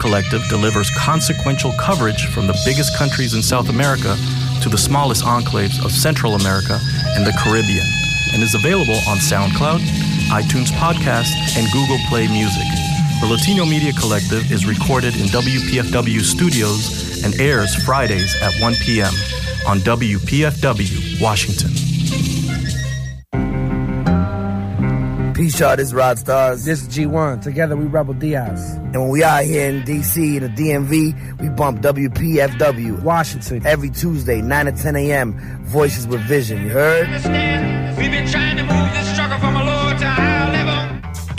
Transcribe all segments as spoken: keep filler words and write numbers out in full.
Collective delivers consequential coverage from the biggest countries in South America to the smallest enclaves of Central America and the Caribbean, and is available on SoundCloud, iTunes Podcast, and Google Play Music. The Latino Media Collective is recorded in W P F W studios and airs Fridays at one p.m. on W P F W, Washington. Peace, y'all. This is Rod Stars. This is G one. Together we Rebel Diaz. And when we out here in D C, in the D M V, we bump W P F W, Washington, every Tuesday, nine to ten a.m. Voices with Vision. You heard? We've been trying to move this struggle from a lower to a higher level.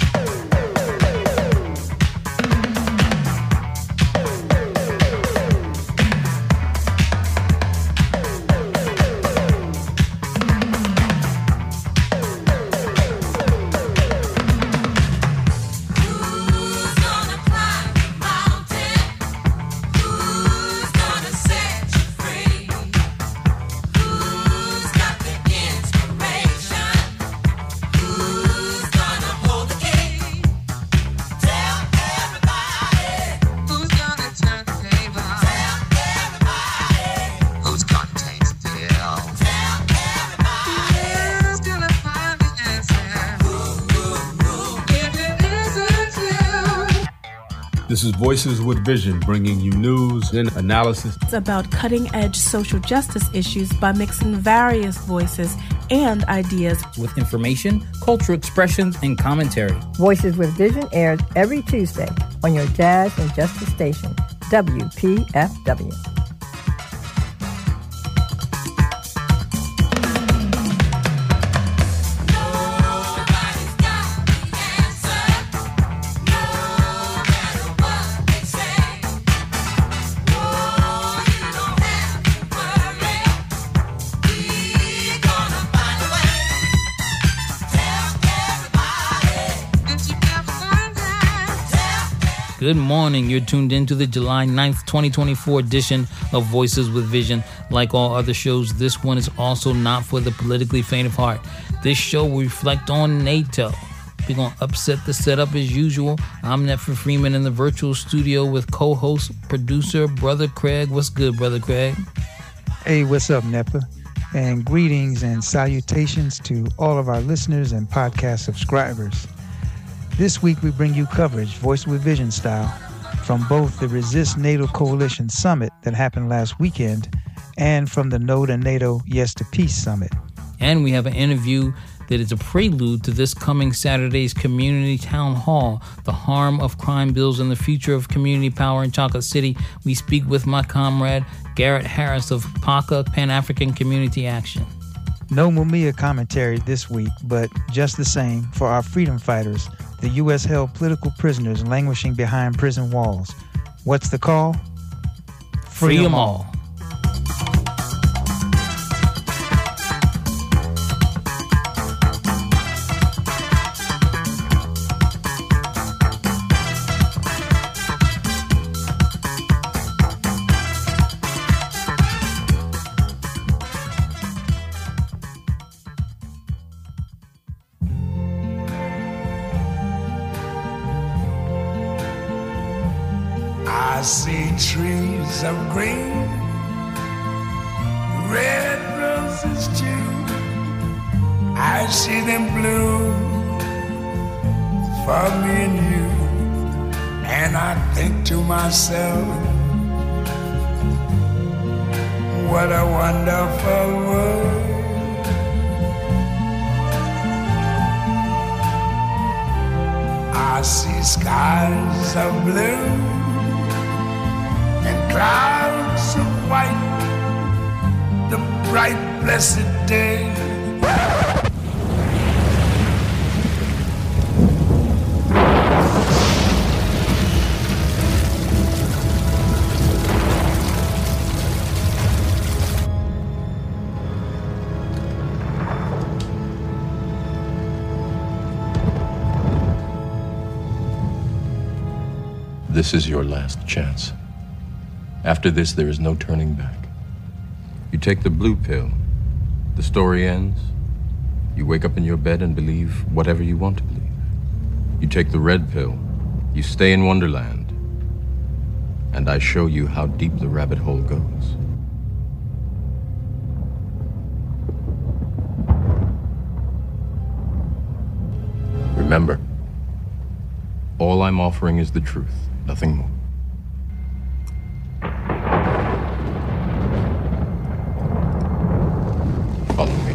This is Voices with Vision, bringing you news and analysis. It's about cutting-edge social justice issues by mixing various voices and ideas with information, cultural expressions, and commentary. Voices with Vision airs every Tuesday on your Jazz and Justice station, W P F W. Good morning. You're tuned into the July ninth, twenty twenty-four edition of Voices with Vision. Like all other shows, this one is also not for the politically faint of heart. This show will reflect on NATO. We're going to upset the setup as usual. I'm Netford Freeman in the virtual studio with co-host, producer, Brother Craig. What's good, Brother Craig? Hey, what's up, Nepa? And greetings and salutations to all of our listeners and podcast subscribers. This week we bring you coverage, Voice with Vision style, from both the Resist NATO Coalition Summit that happened last weekend and from the No to NATO Yes to Peace Summit. And we have an interview that is a prelude to this coming Saturday's Community Town Hall, the harm of crime bills and the future of community power in Chocolate City. We speak with my comrade, Garrett Harris of P A C A, Pan-African Community Action. No Mumia commentary this week, but just the same, for our freedom fighters, the U S-held political prisoners languishing behind prison walls. What's the call? Free them all. I see trees of green, red roses too. I see them bloom for me and you. And I think to myself, what a wonderful world. I see skies of blue and clouds of white, the bright blessed day. This is your last chance. After this, there is no turning back. You take the blue pill. The story ends. You wake up in your bed and believe whatever you want to believe. You take the red pill. You stay in Wonderland. and I show you how deep the rabbit hole goes. Remember, all I'm offering is the truth, nothing more. Follow me.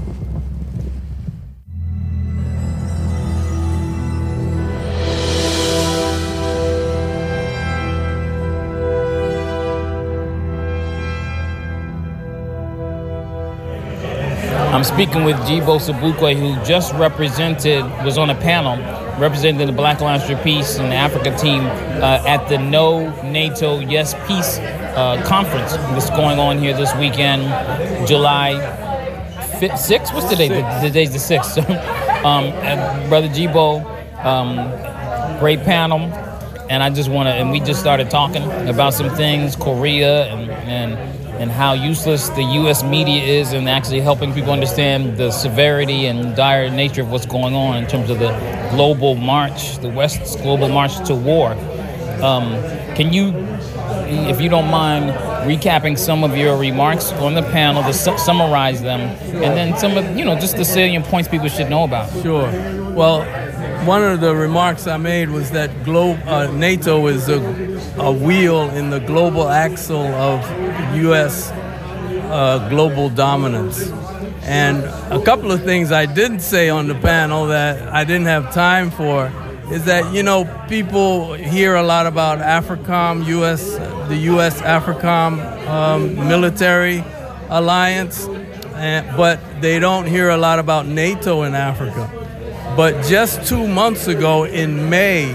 I'm speaking with Jibo Sobukwe, who just represented, was on a panel representing the Black Alliance for Peace and the Africa team uh, at the No NATO Yes Peace uh, conference that's going on here this weekend, July sixth. What's the date? The, the day's the sixth. So, um, and Brother Jibo, um, great panel, and I just want to, and we just started talking about some things, Korea and and. and how useless the U S media is in actually helping people understand the severity and dire nature of what's going on in terms of the global march, the West's global march to war. Um, can you, if you don't mind, recapping some of your remarks on the panel, to su- summarize them, and then some of, you know, just the salient points people should know about? Sure. Well, one of the remarks I made was that glo- uh, NATO is a, a wheel in the global axle of U S uh, global dominance. And a couple of things I didn't say on the panel that I didn't have time for is that, you know, people hear a lot about AFRICOM, U S, the U S AFRICOM um, military alliance, and, but they don't hear a lot about NATO in Africa. But just two months ago in May,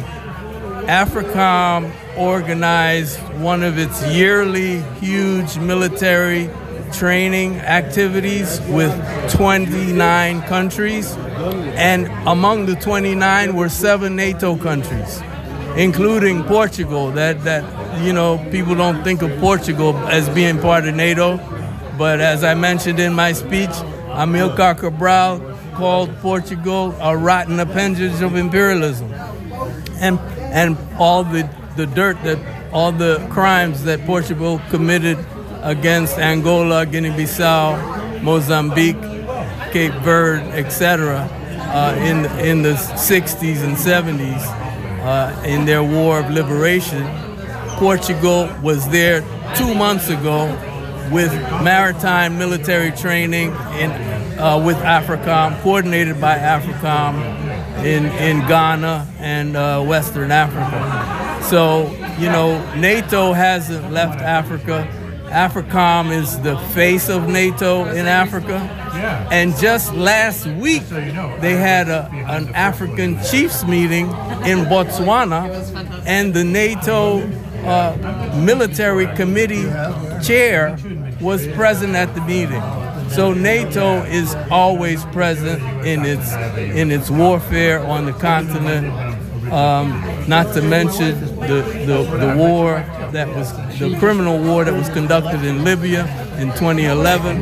AFRICOM organized one of its yearly huge military training activities with twenty-nine countries. And among the twenty-nine were seven NATO countries, including Portugal. That, that you know, people don't think of Portugal as being part of NATO. But as I mentioned in my speech, Amilcar Cabral called Portugal a rotten appendage of imperialism. And and all the, the dirt, that all the crimes that Portugal committed against Angola, Guinea-Bissau, Mozambique, Cape Verde, et cetera, uh, in, in the sixties and seventies, uh, in their war of liberation. Portugal was there two months ago with maritime military training in Uh, with AFRICOM, coordinated by AFRICOM in, in Ghana and uh, Western Africa. So, you know, NATO hasn't left Africa. AFRICOM is the face of NATO in Africa. And just last week, they had a, an African chiefs meeting in Botswana, and the NATO uh, military committee chair was present at the meeting. So NATO is always present in its in its warfare on the continent. Um, not to mention the, the the war that was the criminal war that was conducted in Libya in twenty eleven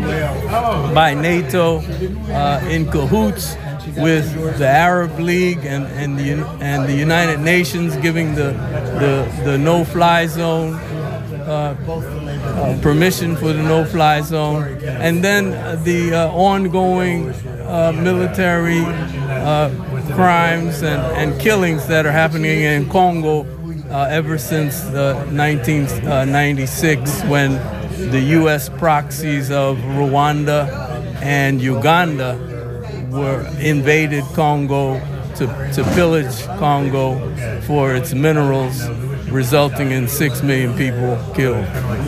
by NATO uh, in cahoots with the Arab League and and the and the United Nations, giving the the the no-fly zone. Uh, uh, permission for the no-fly zone, and then uh, the uh, ongoing uh, military uh, crimes and, and killings that are happening in Congo uh, ever since uh, nineteen ninety-six, when the U S proxies of Rwanda and Uganda were invaded Congo to, to pillage Congo for its minerals, resulting in six million people killed.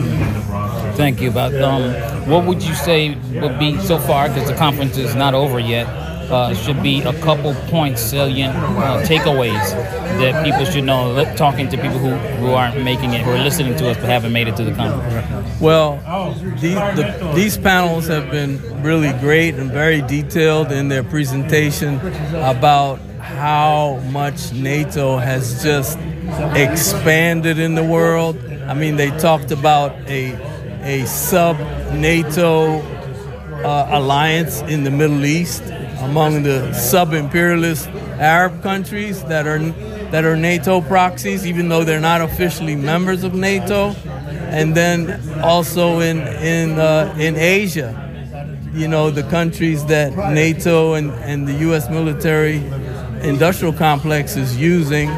Thank you. About um, what would you say would be, so far, because the conference is not over yet, uh, should be a couple points, salient uh, takeaways that people should know, talking to people who, who aren't making it, who are listening to us but haven't made it to the conference? Well, these, the, these panels have been really great and very detailed in their presentation about how much NATO has just expanded in the world. I mean, they talked about a a sub-NATO uh, alliance in the Middle East among the sub-imperialist Arab countries that are that are NATO proxies, even though they're not officially members of NATO, and then also in in uh, in Asia, you know, the countries that NATO and, and the U S military industrial complex is using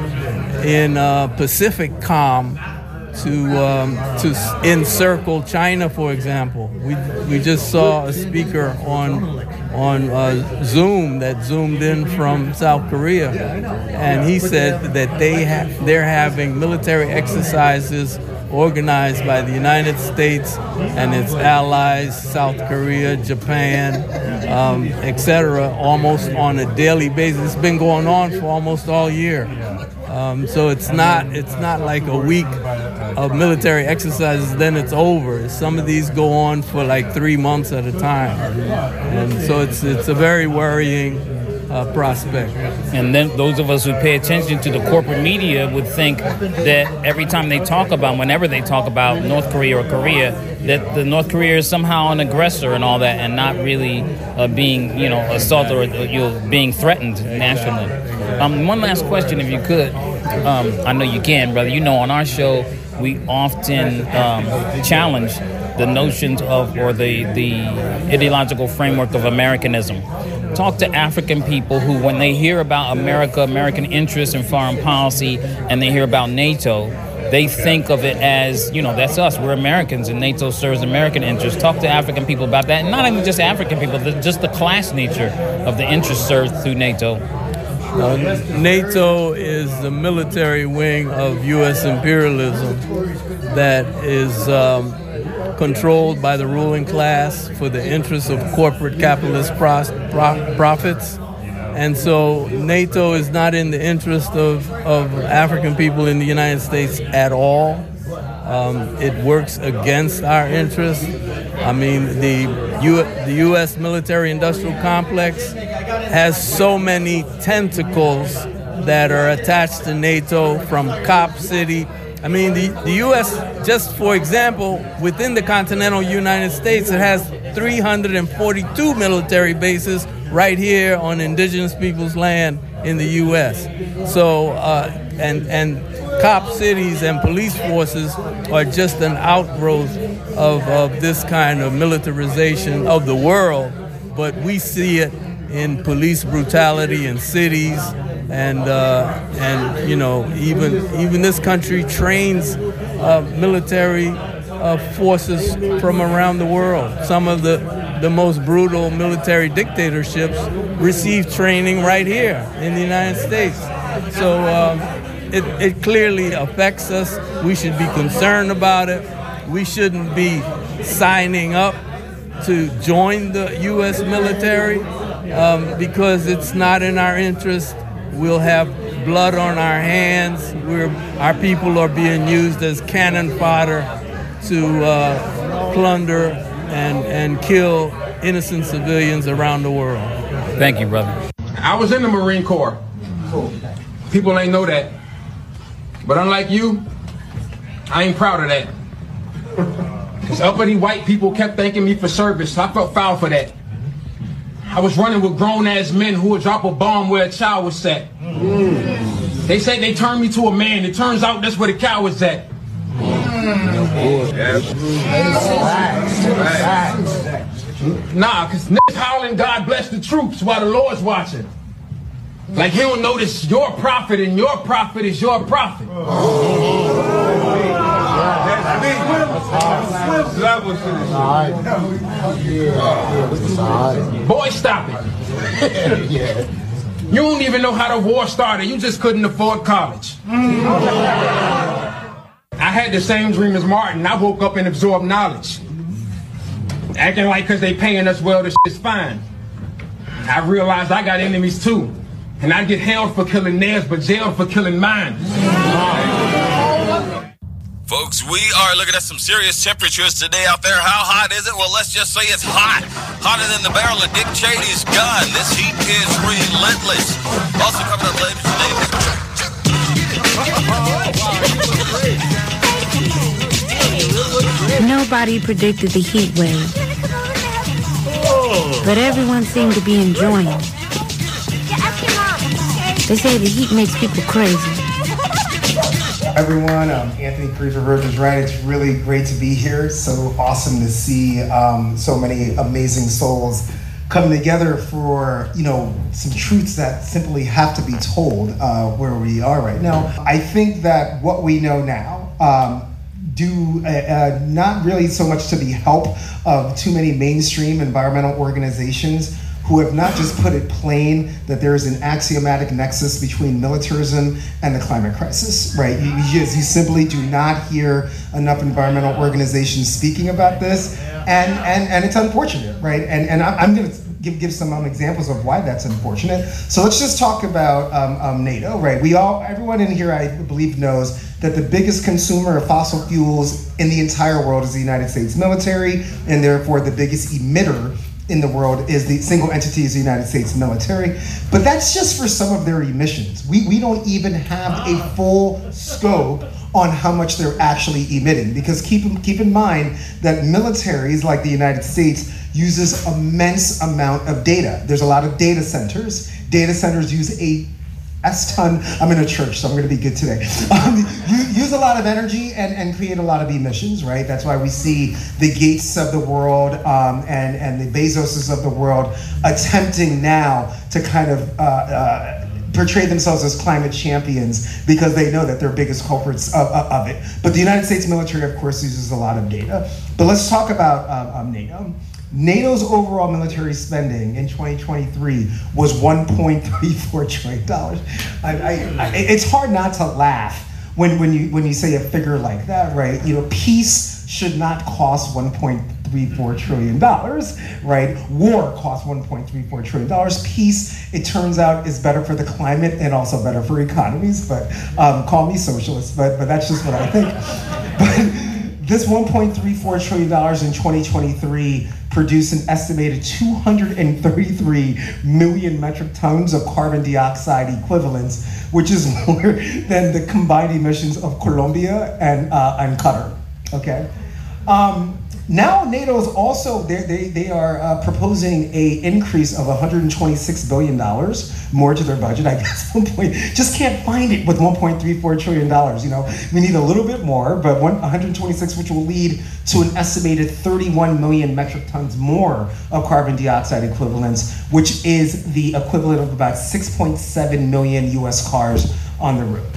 in uh, Pacific Comm to um, to encircle China, for example. We we just saw a speaker on on uh, Zoom that zoomed in from South Korea, and he said that they have they're having military exercises organized by the United States and its allies, South Korea, Japan, um, et cetera, almost on a daily basis. It's been going on for almost all year. Um, so it's not it's not like a week of military exercises, then it's over. Some of these go on for like three months at a time. And so it's it's a very worrying uh, prospect. And then those of us who pay attention to the corporate media would think that every time they talk about, whenever they talk about North Korea or Korea, that the North Korea is somehow an aggressor and all that, and not really uh, being, you know, assaulted or you know, being threatened nationally. Um, one last question, if you could. Um, I know you can, brother. You know, on our show, we often um, challenge the notions of, or the, the ideological framework of Americanism. Talk to African people who, when they hear about America, American interests in foreign policy, and they hear about NATO, they think of it as, you know, that's us. We're Americans, and NATO serves American interests. Talk to African people about that. And not even just African people, just the class nature of the interests served through NATO. Uh, NATO is the military wing of U S imperialism that is um, controlled by the ruling class for the interests of corporate capitalist pros- pro- profits. And so NATO is not in the interest of, of African people in the United States at all. Um, it works against our interests. I mean, the, U- the U S military-industrial complex has so many tentacles that are attached to NATO, from Cop City. I mean, the, the U S, just for example, within the continental United States, it has three hundred forty-two military bases right here on indigenous people's land in the U S. So, uh, and and cop cities and police forces are just an outgrowth of, of this kind of militarization of the world, but we see it in police brutality in cities, and uh, and you know, even even this country trains uh, military uh, forces from around the world. Some of the the most brutal military dictatorships receive training right here in the United States. So um, it, it clearly affects us. We should be concerned about it. We shouldn't be signing up to join the U S military um, because it's not in our interest. We'll have blood on our hands. We're, our people are being used as cannon fodder to uh, plunder and, and kill innocent civilians around the world. Thank you, brother. I was in the Marine Corps. People ain't know that. But unlike you, I ain't proud of that. Because uppity white people kept thanking me for service, so I felt foul for that. I was running with grown-ass men who would drop a bomb where a child was at. Mm. They say they turned me to a man. It turns out that's where the cow was at. Mm. Nah, because niggas howling, God bless the troops while the Lord's watching. Like he don't notice your prophet, and your prophet is your prophet. Boy, stop it. You don't even know how the war started. You just couldn't afford college. I had the same dream as Martin. I woke up and absorbed knowledge. Acting like because they paying us well, this shit's fine. I realized I got enemies too. And I get held for killing theirs, but jailed for killing mine. Folks, we are looking at some serious temperatures today out there. How hot is it? Well, let's just say it's hot. Hotter than the barrel of Dick Cheney's gun. This heat is relentless. Also coming up later today. Nobody predicted the heat wave. but everyone seemed to be enjoying it. They say the heat makes people crazy. Everyone, um, Anthony Cruz is right. It's really great to be here. So awesome to see um, so many amazing souls coming together for, you know, some truths that simply have to be told uh, where we are right now. I think that what we know now um, do uh, uh, not really so much to the help of too many mainstream environmental organizations who have not just put it plain that there is an axiomatic nexus between militarism and the climate crisis, right? You, you, just, you simply do not hear enough environmental organizations speaking about this, and and, and it's unfortunate, right? And and I'm gonna give give some um, examples of why that's unfortunate. So let's just talk about um, um, NATO, right? We all, everyone in here, I believe, knows that the biggest consumer of fossil fuels in the entire world is the United States military, and therefore the biggest emitter in the world is the single entity is the United States military. But that's just for some of their emissions. We, we don't even have a full scope on how much they're actually emitting, because keep, keep in mind that militaries like the United States uses immense amount of data. There's a lot of data centers. Data centers use a S ton, I'm in a church, so I'm gonna be good today. Um, you use a lot of energy and, and create a lot of emissions, right? That's why we see the Gates of the world um, and, and the Bezoses of the world attempting now to kind of uh, uh, portray themselves as climate champions, because they know that they're biggest culprits of, of it. But the United States military, of course, uses a lot of data. But let's talk about um, um, NATO. NATO's overall military spending in twenty twenty-three was one point three four trillion dollars. I, I, I, it's hard not to laugh when, when you when you say a figure like that, right? You know, peace should not cost one point three four trillion dollars, right? War costs one point three four trillion dollars. Peace, it turns out, is better for the climate and also better for economies. But um, call me socialist, but but that's just what I think. But this one point three four trillion dollars in twenty twenty-three produced an estimated two hundred thirty-three million metric tons of carbon dioxide equivalents, which is more than the combined emissions of Colombia and uh, and Qatar. Okay. Um, now NATO is also, they they are uh, proposing a increase of one hundred twenty-six billion dollars more to their budget. I guess one point, just can't find it with one point three four trillion dollars. You know, we need a little bit more, but one hundred twenty-six, which will lead to an estimated thirty-one million metric tons more of carbon dioxide equivalents, which is the equivalent of about six point seven million U S cars on the road.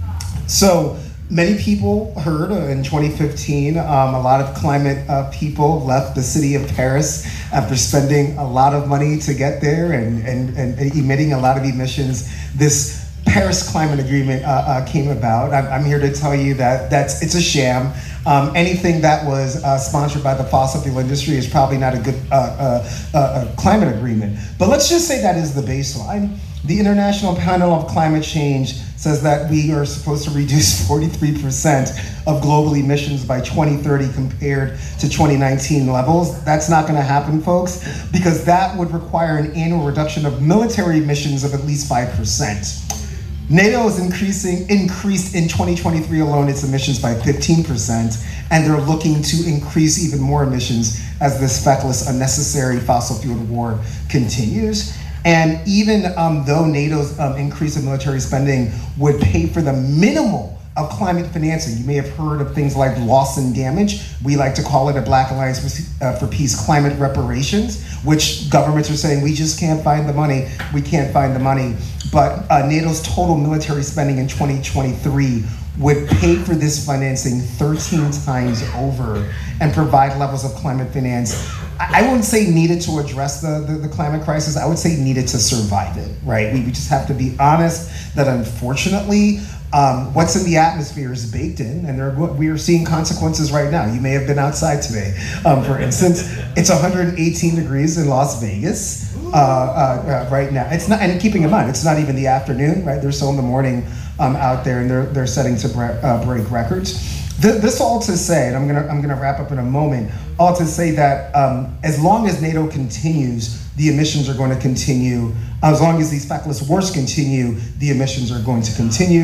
So many people heard uh, in twenty fifteen, um, a lot of climate uh, people left the city of Paris after spending a lot of money to get there and, and, and emitting a lot of emissions. This Paris Climate Agreement uh, uh, came about. I'm, I'm here to tell you that that's it's a sham. Um, anything that was uh, sponsored by the fossil fuel industry is probably not a good uh, uh, uh, uh, climate agreement. But let's just say that is the baseline. The International Panel of Climate Change says that we are supposed to reduce forty-three percent of global emissions by twenty thirty compared to twenty nineteen levels. That's not gonna happen, folks, because that would require an annual reduction of military emissions of at least five percent. NATO is increasing, increased in twenty twenty-three alone its emissions by fifteen percent, and they're looking to increase even more emissions as this feckless, unnecessary fossil fuel war continues. And even um, though NATO's um, increase in military spending would pay for the minimal of climate financing, you may have heard of things like loss and damage. We like to call it a Black Alliance for, uh, for Peace climate reparations, which governments are saying we just can't find the money, we can't find the money. But uh, NATO's total military spending in twenty twenty-three would pay for this financing thirteen times over and provide levels of climate finance I wouldn't say needed to address the, the, the climate crisis. I would say needed to survive it, right? We, we just have to be honest that unfortunately, um, what's in the atmosphere is baked in, and there are, we are seeing consequences right now. You may have been outside today. Um, for instance, it's one hundred eighteen degrees in Las Vegas uh, uh, uh, right now. It's not, and keeping in mind, it's not even the afternoon, right? They're still in the morning um, out there, and they're they're setting to bre- uh, break records. This all to say, and I'm gonna I'm gonna wrap up in a moment, all to say that um, as long as NATO continues, the emissions are going to continue. As long as these feckless wars continue, the emissions are going to continue.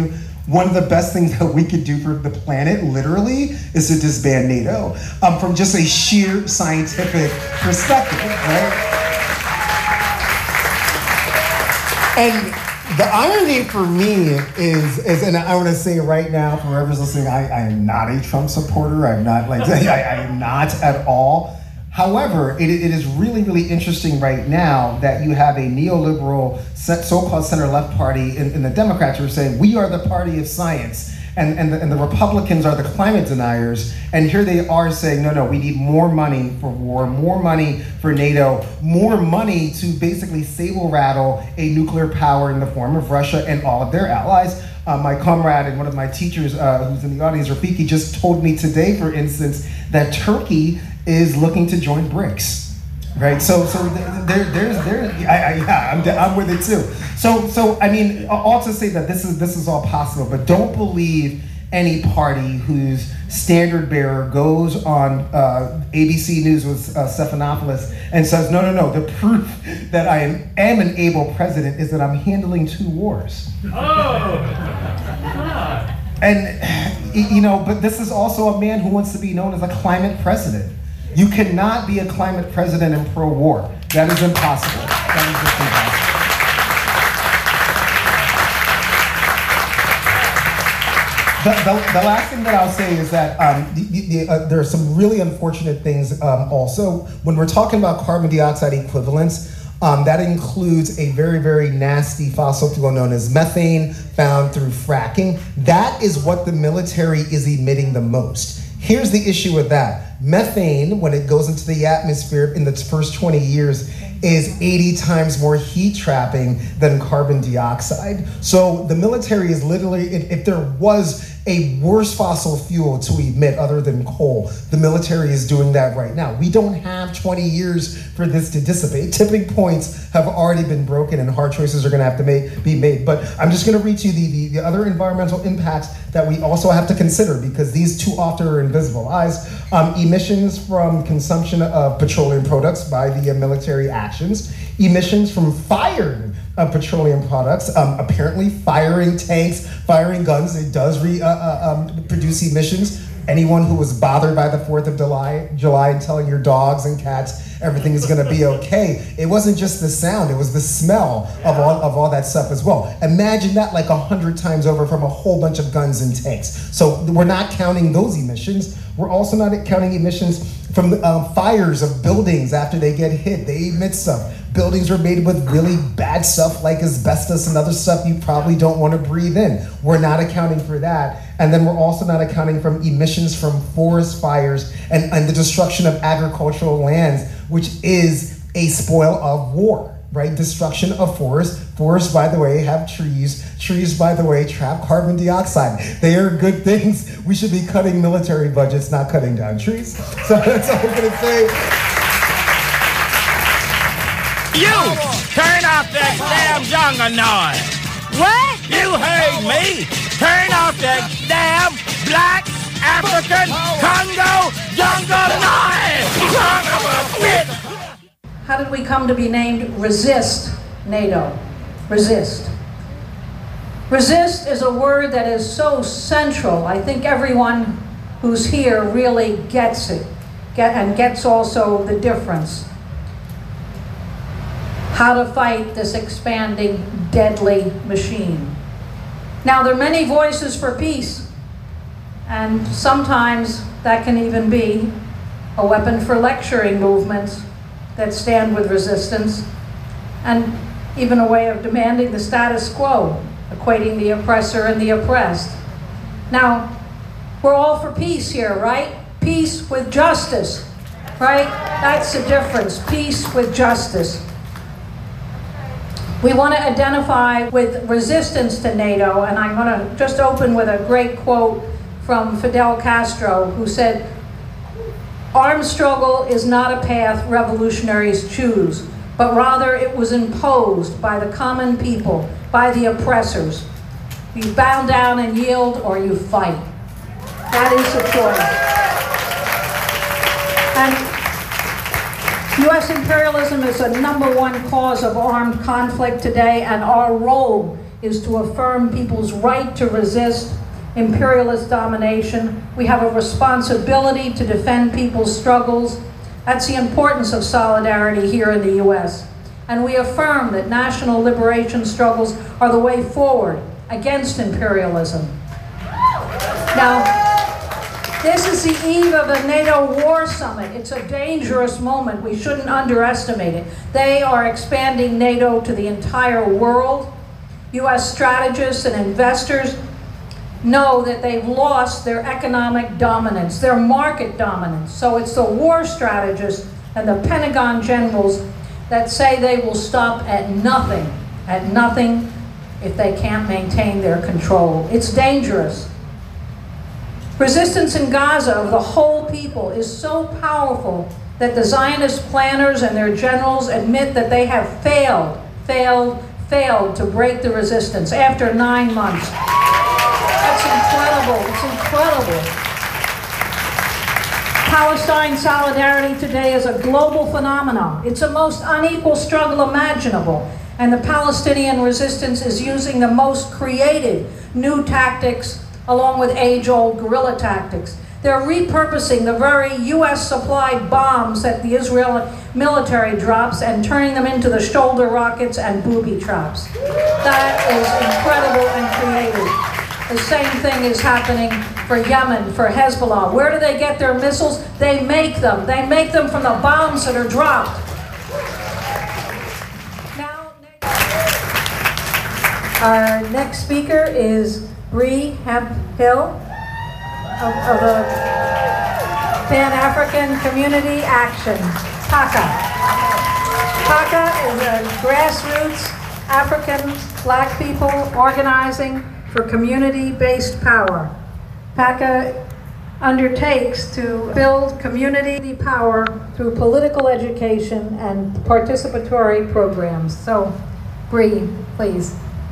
one of the best things that we could do for the planet, literally, is to disband NATO um, from just a sheer scientific perspective, right? And the irony for me is, is and I want to say right now, for whoever's listening, I, I am not a Trump supporter. I'm not like, I, I am not at all. However, it, it is really, really interesting right now that you have a neoliberal so-called center-left party in, in the Democrats who are saying, we are the party of science, and, and, the, and the Republicans are the climate deniers, and here they are saying, no, no, we need more money for war, more money for NATO, more money to basically saber-rattle a nuclear power in the form of Russia and all of their allies. Uh, my comrade and one of my teachers uh, who's in the audience, Rafiki, just told me today, for instance, that Turkey is looking to join BRICS, right? So, so there, there's, there. I, I, yeah, I'm, I'm with it too. So, so I mean, all to say that this is this is all possible, but don't believe any party whose standard bearer goes on uh, A B C News with uh, Stephanopoulos and says, no, no, no, the proof that I am, am an able president is that I'm handling two wars. Oh. And, you know, but this is also a man who wants to be known as a climate president. You cannot be a climate president and pro-war. That is impossible. That is just impossible. The, the, the last thing that I'll say is that um, the, the, uh, there are some really unfortunate things um, also. When we're talking about carbon dioxide equivalents, um, that includes a very, very nasty fossil fuel known as methane found through fracking. That is what the military is emitting the most. Here's the issue with that. Methane, when it goes into the atmosphere in the first twenty years, is eighty times more heat trapping than carbon dioxide. So the military is literally, if, if there was a worse fossil fuel to emit other than coal, the military is doing that right now. We don't have twenty years for this to dissipate. Tipping points have already been broken and hard choices are gonna have to make, be made. But I'm just gonna read you the, the, the other environmental impacts that we also have to consider, because these too often are invisible eyes. Um, emissions from consumption of petroleum products by the uh, military actions, emissions from fired uh, petroleum products, um, apparently firing tanks, firing guns, it does re, uh, uh, um, produce emissions. Anyone who was bothered by the fourth of July, July and telling your dogs and cats everything is gonna be okay, it wasn't just the sound, it was the smell of all, of all that stuff as well. Imagine that like a hundred times over from a whole bunch of guns and tanks. So we're not counting those emissions. We're also not counting emissions from um, fires of buildings after they get hit. They emit stuff. Buildings are made with really bad stuff like asbestos and other stuff you probably don't want to breathe in. We're not accounting for that. And then we're also not accounting from emissions from forest fires and, and the destruction of agricultural lands, which is a spoil of war, right? Destruction of forests. Forests, by the way, have trees. Trees, by the way, trap carbon dioxide. They are good things. We should be cutting military budgets, not cutting down trees. So that's all I'm gonna say. You turn off that damn jungle noise. What? You heard me. Turn off that damn black African Congo jungle noise. Son of a bitch. How did we come to be named Resist NATO? Resist. Resist is a word that is so central. I think everyone who's here really gets it, get, and gets also the difference. How to fight this expanding, deadly machine. Now, there are many voices for peace, and sometimes that can even be a weapon for lecturing movements that stand with resistance, and even a way of demanding the status quo, equating the oppressor and the oppressed. Now, we're all for peace here, right? Peace with justice, right? That's the difference, peace with justice. We want to identify with resistance to NATO, and I'm going to just open with a great quote from Fidel Castro, who said, "Armed struggle is not a path revolutionaries choose, but rather it was imposed by the common people, by the oppressors. You bow down and yield, or you fight." That is the choice. And U S imperialism is the number one cause of armed conflict today, and our role is to affirm people's right to resist imperialist domination. We have a responsibility to defend people's struggles. That's the importance of solidarity here in the U S. And we affirm that national liberation struggles are the way forward against imperialism. Now, this is the eve of a NATO war summit. It's a dangerous moment. We shouldn't underestimate it. They are expanding NATO to the entire world. U S strategists and investors know that they've lost their economic dominance, their market dominance. So it's the war strategists and the Pentagon generals that say they will stop at nothing, at nothing if they can't maintain their control. It's dangerous. Resistance in Gaza of the whole people is so powerful that the Zionist planners and their generals admit that they have failed, failed, failed to break the resistance after nine months. That's incredible. It's incredible. Palestine solidarity today is a global phenomenon. It's the most unequal struggle imaginable. And the Palestinian resistance is using the most creative new tactics along with age-old guerrilla tactics. They're repurposing the very U S-supplied bombs that the Israeli military drops and turning them into the shoulder rockets and booby traps. That is incredible and creative. The same thing is happening for Yemen, for Hezbollah. Where do they get their missiles? They make them. They make them from the bombs that are dropped. Now, our next speaker is Bree Hemphill of, of the Pan-African Community Action, PACA. PACA is a grassroots African black people organizing for community-based power. PACA undertakes to build community power through political education and participatory programs. So, Bree, please.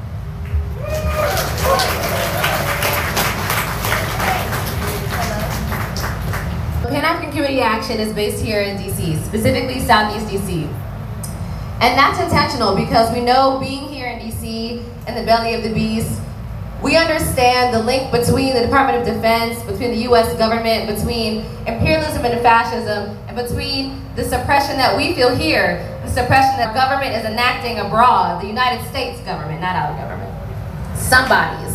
Pan-African Community Action is based here in D C, specifically Southeast D C. And that's intentional because we know being here in D C, in the belly of the beast, we understand the link between the Department of Defense, between the U S government, between imperialism and fascism, and between the suppression that we feel here, the suppression that government is enacting abroad, the United States government, not our government, somebody's.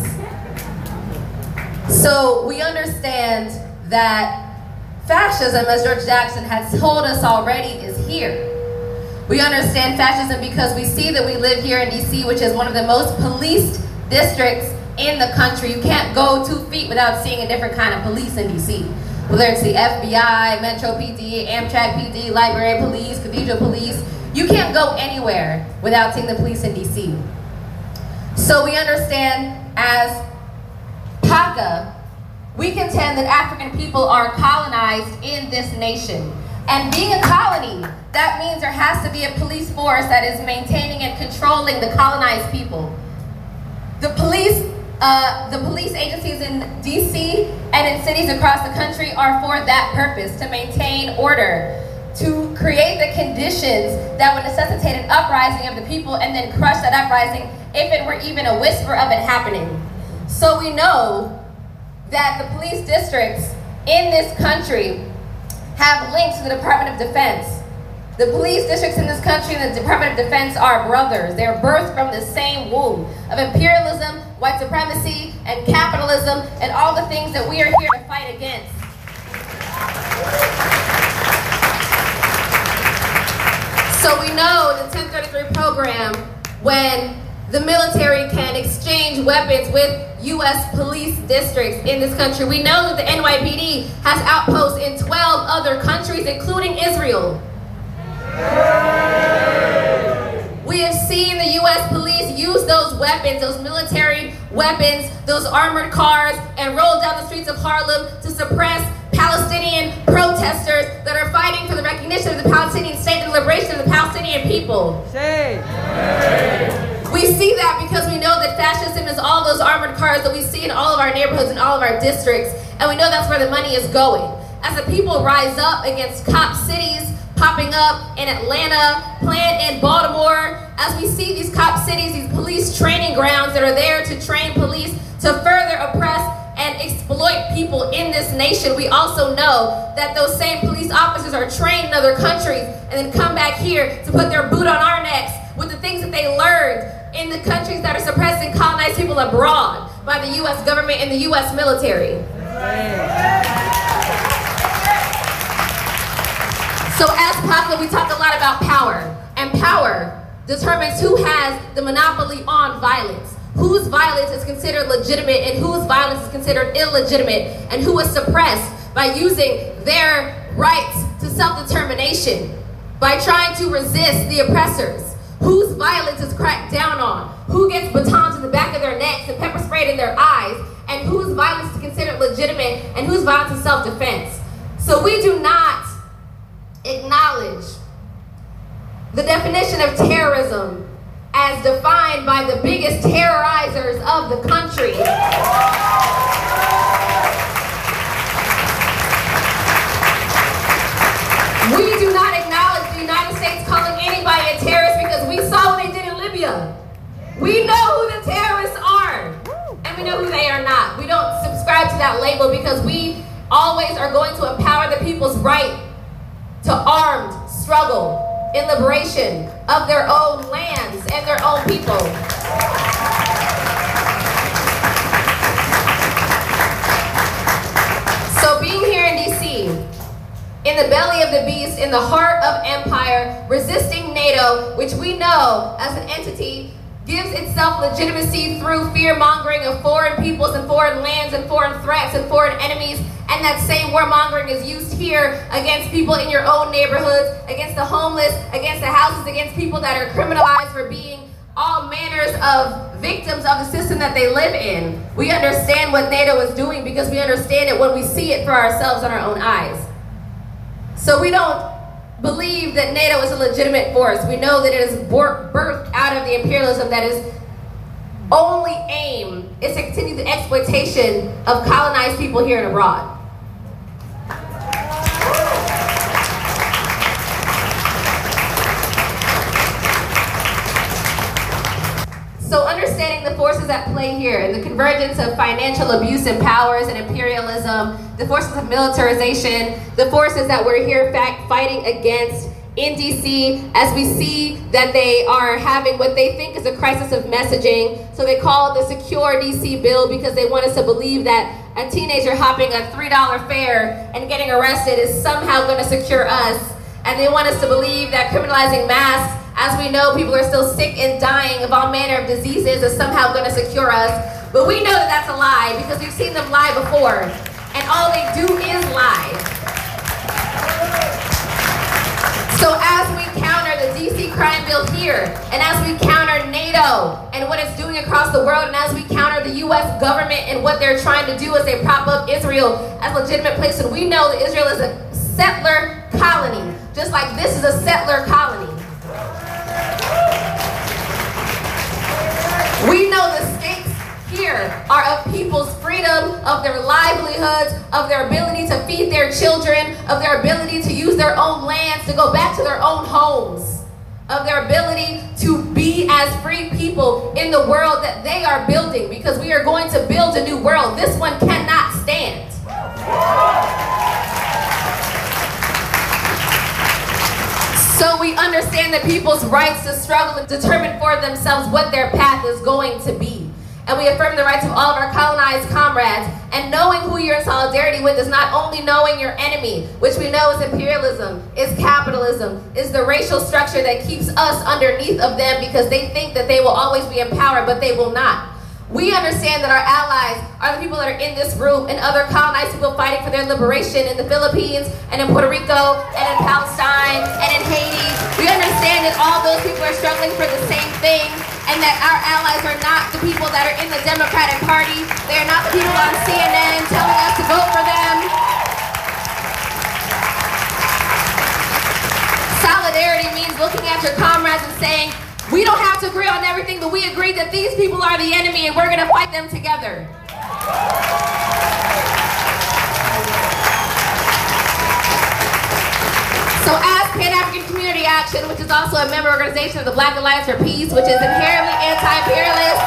So we understand that fascism, as George Jackson has told us already, is here. We understand fascism because we see that we live here in D C, which is one of the most policed districts in the country. You can't go two feet without seeing a different kind of police in D C. Whether it's the F B I, Metro P D, Amtrak P D, Library Police, Cathedral Police, you can't go anywhere without seeing the police in D C. So we understand as PACA, we contend that African people are colonized in this nation. And being a colony, that means there has to be a police force that is maintaining and controlling the colonized people. The police, uh, the police agencies in D C and in cities across the country are for that purpose, to maintain order, to create the conditions that would necessitate an uprising of the people and then crush that uprising if it were even a whisper of it happening. So we know that the police districts in this country have links to the Department of Defense. The police districts in this country and the Department of Defense are brothers. They're birthed from the same womb of imperialism, white supremacy, and capitalism, and all the things that we are here to fight against. So we know the ten thirty-three program, when the military can exchange weapons with U S police districts in this country. We know that the N Y P D has outposts in twelve other countries, including Israel. We have seen the U S police use those weapons, those military weapons, those armored cars, and roll down the streets of Harlem to suppress Palestinian protesters that are fighting for the recognition of the Palestinian state and the liberation of the Palestinian people. Say. We see that because we know that fascism is all those armored cars that we see in all of our neighborhoods and all of our districts, and we know that's where the money is going. As the people rise up against cop cities, popping up in Atlanta, planned in Baltimore, as we see these cop cities, these police training grounds that are there to train police to further oppress and exploit people in this nation. We also know that those same police officers are trained in other countries and then come back here to put their boot on our necks with the things that they learned in the countries that are suppressing colonized people abroad by the U S government and the U S military. So as Pablo, we talk a lot about power, and power determines who has the monopoly on violence, whose violence is considered legitimate and whose violence is considered illegitimate, and who is suppressed by using their rights to self-determination, by trying to resist the oppressors, whose violence is cracked down on, who gets batons in the back of their necks and pepper sprayed in their eyes, and whose violence is considered legitimate and whose violence is self-defense. So we do not acknowledge the definition of terrorism as defined by the biggest terrorizers of the country. We do not acknowledge the United States calling anybody a terrorist because we saw what they did in Libya. We know who the terrorists are, and we know who they are not. We don't subscribe to that label because we always are going to empower the people's right to armed struggle in liberation of their own lands and their own people. So being here in D C, in the belly of the beast, in the heart of empire, resisting NATO, which we know as an entity gives itself legitimacy through fear-mongering of foreign peoples and foreign lands and foreign threats and foreign enemies, and that same warmongering is used here against people in your own neighborhoods, against the homeless, against the houses, against people that are criminalized for being all manners of victims of the system that they live in. We understand what NATO is doing because we understand it when we see it for ourselves on our own eyes. So we don't believe that NATO is a legitimate force. We know that it is birthed out of the imperialism that is only aim is to continue the exploitation of colonized people here and abroad. So understanding the forces at play here and the convergence of financial abuse and powers and imperialism, the forces of militarization, the forces that we're here fact fighting against in D C, as we see that they are having what they think is a crisis of messaging. So they call it the Secure D C bill because they want us to believe that a teenager hopping a three dollar fare and getting arrested is somehow going to secure us. And they want us to believe that criminalizing masks, as we know people are still sick and dying of all manner of diseases, is somehow going to secure us. But we know that that's a lie because we've seen them lie before. And all they do is lie. So as we counter the D C crime bill here, and as we counter NATO and what it's doing across the world, and as we counter the U S government and what they're trying to do as they prop up Israel as a legitimate place, and we know that Israel is a settler colony, just like this is a settler colony. We know the stakes here are of people's freedom, of their livelihoods, of their ability to feed their children, of their ability to use their own lands, to go back to their own homes, of their ability to be as free people in the world that they are building, because we are going to build a new world. This one cannot stand. So we understand that people's rights to struggle and determine for themselves what their path is going to be. And we affirm the rights of all of our colonized comrades. And knowing who you're in solidarity with is not only knowing your enemy, which we know is imperialism, is capitalism, is the racial structure that keeps us underneath of them because they think that they will always be in power, but they will not. We understand that our allies are the people that are in this room and other colonized people fighting for their liberation in the Philippines and in Puerto Rico and in Palestine and in Haiti. We understand that all those people are struggling for the same thing, and that our allies are not the people that are in the Democratic Party. They are not the people on C N N telling us to vote for them. Solidarity means looking at your comrades and saying, we don't have to agree on everything, but we agree that these people are the enemy and we're going to fight them together. So as Pan Action, which is also a member organization of the Black Alliance for Peace, which is inherently anti-imperialist,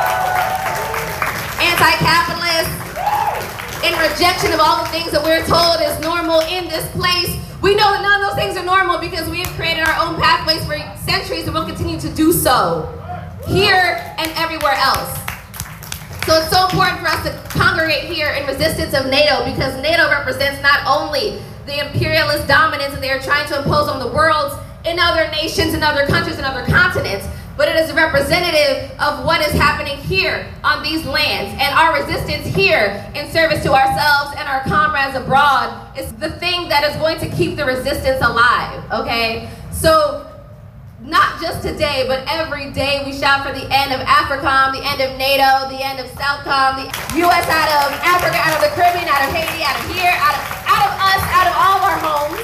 anti-capitalist, in rejection of all the things that we're told is normal in this place. We know that none of those things are normal because we have created our own pathways for centuries and will continue to do so here and everywhere else. So it's so important for us to congregate here in resistance of NATO, because NATO represents not only the imperialist dominance that they are trying to impose on the world in other nations, in other countries, and other continents, but it is a representative of what is happening here on these lands. And our resistance here in service to ourselves and our comrades abroad is the thing that is going to keep the resistance alive, okay? So not just today, but every day we shout for the end of AFRICOM, the end of NATO, the end of SOUTHCOM, the U S out of Africa, out of the Caribbean, out of Haiti, out of here, out of, out of us, out of all of our homes.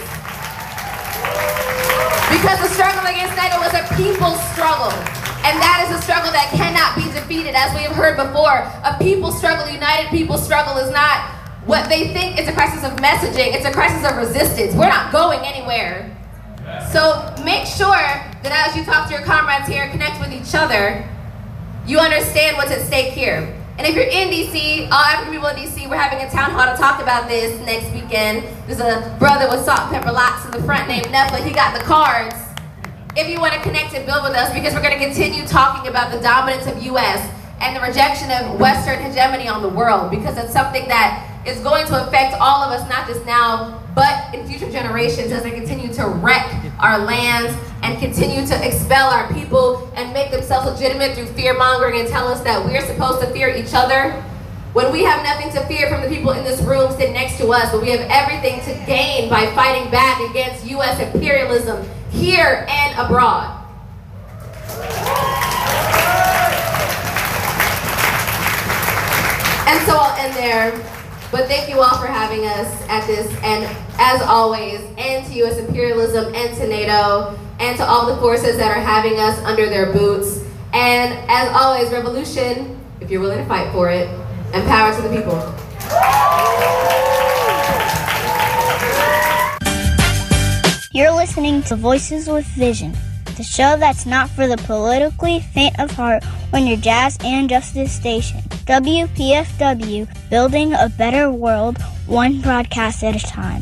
Because the struggle against NATO was a people's struggle. And that is a struggle that cannot be defeated. As we have heard before, a people's struggle, a united people's struggle is not what they think is a crisis of messaging. It's a crisis of resistance. We're not going anywhere. So make sure that as you talk to your comrades here, connect with each other, you understand what's at stake here. And if you're in D C, all African people in D C, we're having a town hall to talk about this next weekend. There's a brother with salt and pepper locks in the front named Nefa. He got the cards. If you want to connect and build with us, because we're going to continue talking about the dominance of U S and the rejection of Western hegemony on the world, because it's something that is going to affect all of us, not just now, but in future generations as they continue to wreck our lands and continue to expel our people and make themselves legitimate through fear-mongering and tell us that we're supposed to fear each other, when we have nothing to fear from the people in this room sitting next to us, but we have everything to gain by fighting back against U S imperialism here and abroad. And so I'll end there. But thank you all for having us at this, and as always, and to U S imperialism, and to NATO, and to all the forces that are having us under their boots. And as always, revolution, if you're willing to fight for it, and power to the people. You're listening to Voices with Vision, the show that's not for the politically faint of heart on your Jazz and Justice station. W P F W, building a better world, one broadcast at a time.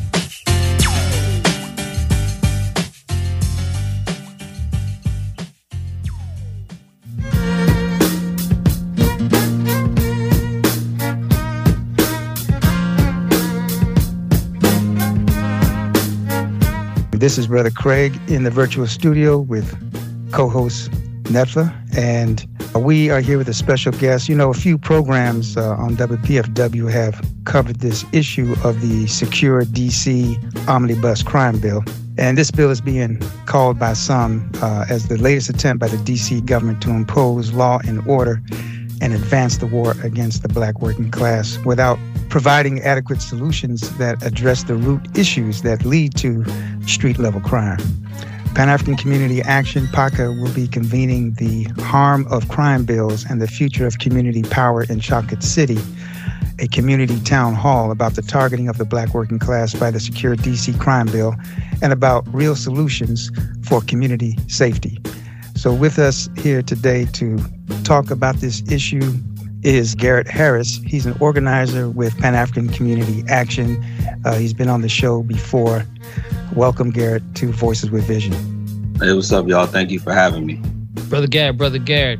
This is Brother Craig in the virtual studio with co-host Nefa, and we are here with a special guest. You know, a few programs uh, on W P F W have covered this issue of the Secure D C Omnibus Crime Bill. And this bill is being called by some uh, as the latest attempt by the D C government to impose law and order and advance the war against the black working class without providing adequate solutions that address the root issues that lead to street-level crime. Pan-African Community Action, PACA, will be convening the Harm of Crime Bills and the Future of Community Power in Chocolate City, a community town hall about the targeting of the black working class by the Secure D C Crime Bill and about real solutions for community safety. So with us here today to talk about this issue is Garrett Harris. He's an organizer with Pan-African Community Action. Uh, he's been on the show before. Welcome, Garrett, to Voices with Vision. Hey, what's up, y'all? Thank you for having me. Brother Garrett, Brother Garrett.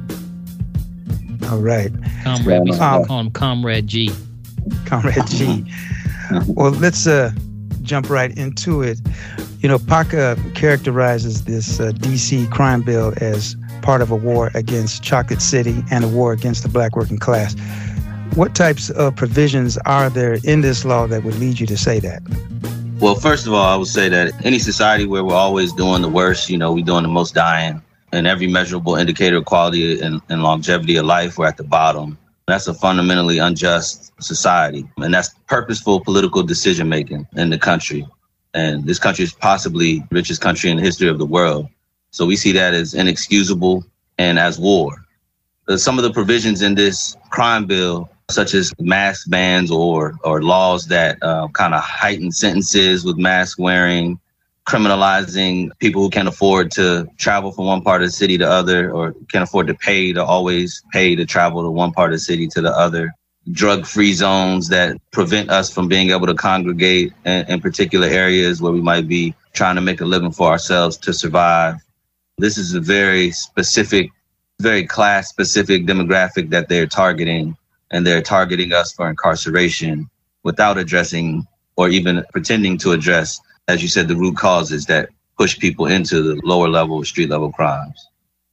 All right. Comrade, we um, call him Comrade G. Comrade G. Well, let's uh, jump right into it. You know, PACA characterizes this uh, D C crime bill as part of a war against Chocolate City and a war against the black working class. What types of provisions are there in this law that would lead you to say that? Well, first of all, I would say that any society where we're always doing the worst, you know, we're doing the most dying, and every measurable indicator of quality and, and longevity of life, we're at the bottom. That's a fundamentally unjust society, and that's purposeful political decision-making in the country. And this country is possibly the richest country in the history of the world. So we see that as inexcusable and as war. Some of the provisions in this crime bill, such as mask bans or or laws that uh, kind of heighten sentences with mask wearing, criminalizing people who can't afford to travel from one part of the city to other, or can't afford to pay to always pay to travel to one part of the city to the other. Drug-free zones that prevent us from being able to congregate in, in particular areas where we might be trying to make a living for ourselves to survive. This is a very specific, very class-specific demographic that they're targeting, and they're targeting us for incarceration without addressing or even pretending to address, as you said, the root causes that push people into the lower level, street level crimes.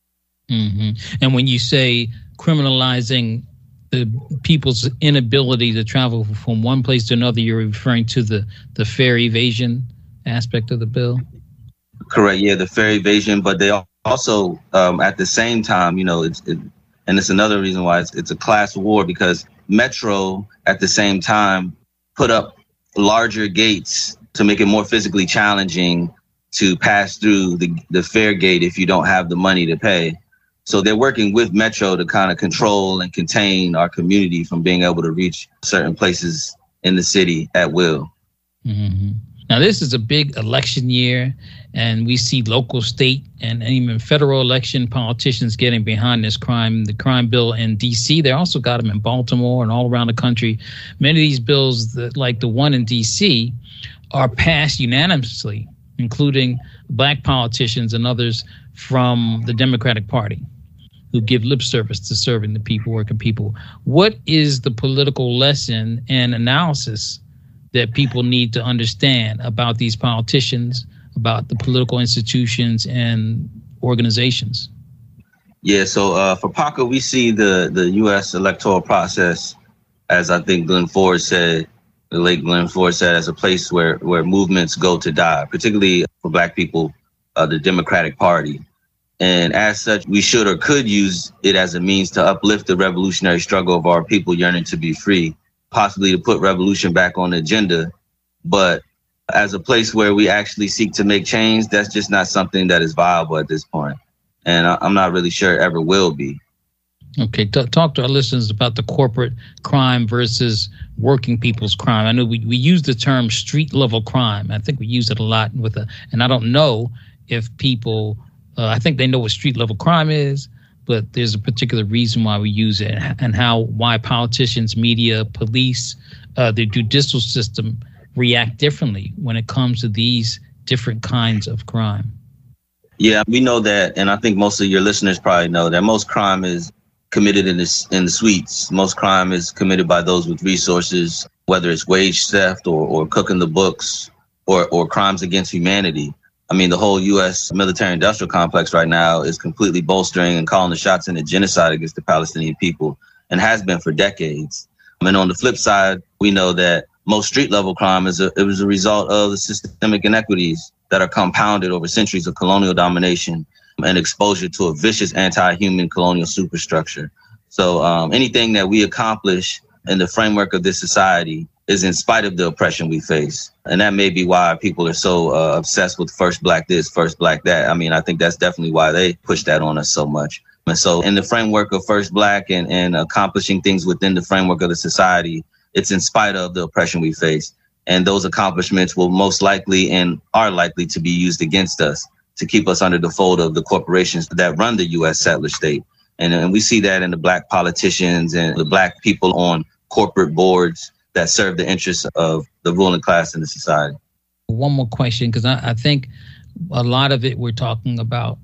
Mm-hmm. And when you say criminalizing the people's inability to travel from one place to another, you're referring to the, the fare evasion aspect of the bill? Correct. Yeah, the fare evasion, but they also, um, at the same time, you know, it's, it, and it's another reason why it's, it's a class war, because Metro at the same time put up larger gates to make it more physically challenging to pass through the, the fare gate if you don't have the money to pay. So they're working with Metro to kind of control and contain our community from being able to reach certain places in the city at will. Mm-hmm. Now, this is a big election year, and we see local, state, and even federal election politicians getting behind this crime, the crime bill in D C. They also got them in Baltimore and all around the country. Many of these bills, that, like the one in D C, are passed unanimously, including black politicians and others from the Democratic Party who give lip service to serving the people, working people. What is the political lesson and analysis that people need to understand about these politicians, about the political institutions and organizations? Yeah, so uh, for Paca, we see the, the U S electoral process, as I think Glenn Ford said, the late Glenn Ford said, as a place where, where movements go to die, particularly for Black people, uh, the Democratic Party. And as such, we should or could use it as a means to uplift the revolutionary struggle of our people yearning to be free, possibly to put revolution back on the agenda. But as a place where we actually seek to make change, that's just not something that is viable at this point. And I'm not really sure it ever will be. Okay, T- talk to our listeners about the corporate crime versus working people's crime. I know we, we use the term street level crime. I think we use it a lot with a, and I don't know if people, uh, I think they know what street level crime is, but there's a particular reason why we use it, and how, why politicians, media, police, uh, the judicial system react differently when it comes to these different kinds of crime. Yeah, we know that, and I think most of your listeners probably know that most crime is committed in the, in the suites. Most crime is committed by those with resources, whether it's wage theft or, or cooking the books or, or crimes against humanity. I mean, the whole U S military-industrial complex right now is completely bolstering and calling the shots in a genocide against the Palestinian people, and has been for decades. And on the flip side, we know that most street-level crime is a, it was a result of the systemic inequities that are compounded over centuries of colonial domination and exposure to a vicious anti-human colonial superstructure. So um, anything that we accomplish in the framework of this society is in spite of the oppression we face. And that may be why people are so uh, obsessed with first Black this, first Black that. I mean, I think that's definitely why they push that on us so much. And so in the framework of first Black and, and accomplishing things within the framework of the society, it's in spite of the oppression we face. And those accomplishments will most likely and are likely to be used against us to keep us under the fold of the corporations that run the U S settler state. And, and we see that in the Black politicians and the Black people on corporate boards that serve the interests of the ruling class in the society. One more question, because I, I think a lot of it we're talking about